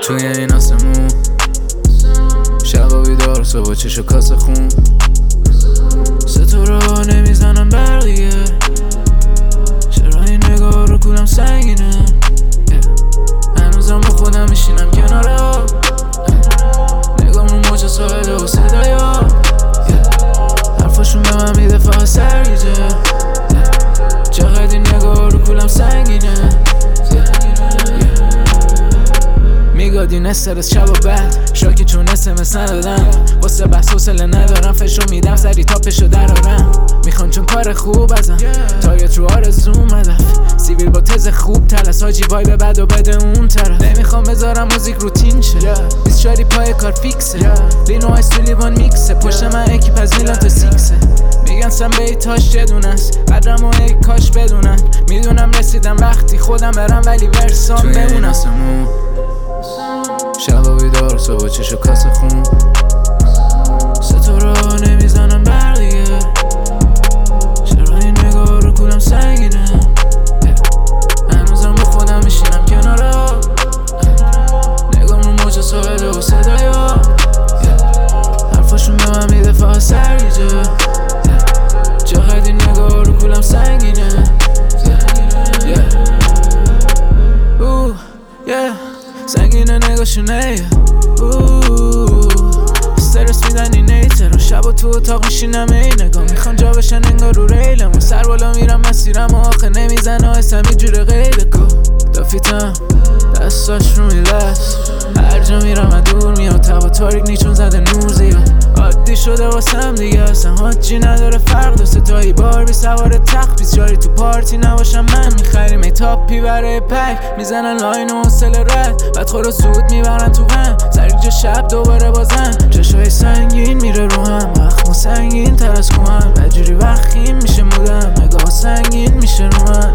توی این آسمون شبا بیدار صبح چشو کاسه خون ستاره ها نمیزنن برقیه چرا این نگاه رو کولم سنگینه هنوزم با خودم میشینم کنار آب نگام رو موج ساحله و صدای آب حرفاشون به من میده فقط سرگیجه چقدر این نگاه رو کولم سنگینه میگادین استرس شب و بعد شاکی چون اسمس ندادم واسه بحث حوصله ندارم فشو میدم سری تاپشو درارم میخوان چون کار خوب ازم تایت رو آرزوم هدف سیبیل با تز خوب تلس حاجی وایب بد و بده اون طرف نمیخوام بذارم موزیک روتین شه 24 پای کار فیکسه لینو آیس تو لیوان میکسه پشت من اکیپ از میلان تا سیکسه میگن سم بیتاش جدونست قدرم و ای کاش بدونن میدونم رسیدم وقتی خودم برم ولی ورسام بمونم شبا بیدار صبح چشو کاسه خون ستاره ها نمیزنن برقیه چرا این نگاه رو کولم سنگینه هنوزم با خودم میشینم کنار آب نگام رو موج ساحله و صدای آب حرفاشون به من میده فقط سرگیجه چقدر این نگاه رو کولم سنگینه سنگینه نگاهشونه استرس میدن این ایتر شب و تو اتاق میشینم ای نگاه میخوان جا بشن انگار رو ریلم و سر بالا میرم مسیرم و آخه نمیزنه آسم یه جور غیره کو دافیتم دستاش رو میلست هر جا میرم من دور میام تبا تاریک نیچون زده نور زیاد عادی شده واسم دیگه اصلا حاجی نداره فرق دو ستایی بار بی سوار تخت بیسیاری تو پارتی نباشم من میخریم ای تاپی برای پک میزنن لاین و حوصله رد بعد خورو زود میبرن تو غم سرگیجه شب دوباره بازن چشای سنگین میره رو هم وقت سنگین تر از کوهم بجوری وخیم میشه مودم نگاه سنگین میشه رو من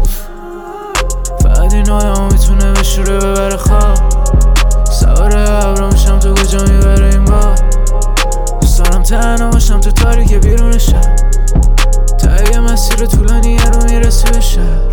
فقط این آدم میتونه بشوره ببره خواب سوار ابرا میشم تو کجا میبره این بار دوست دارم تنها باشم تو تاریک بیرون شب تا یه مسیر طولانی رو میرسی به شب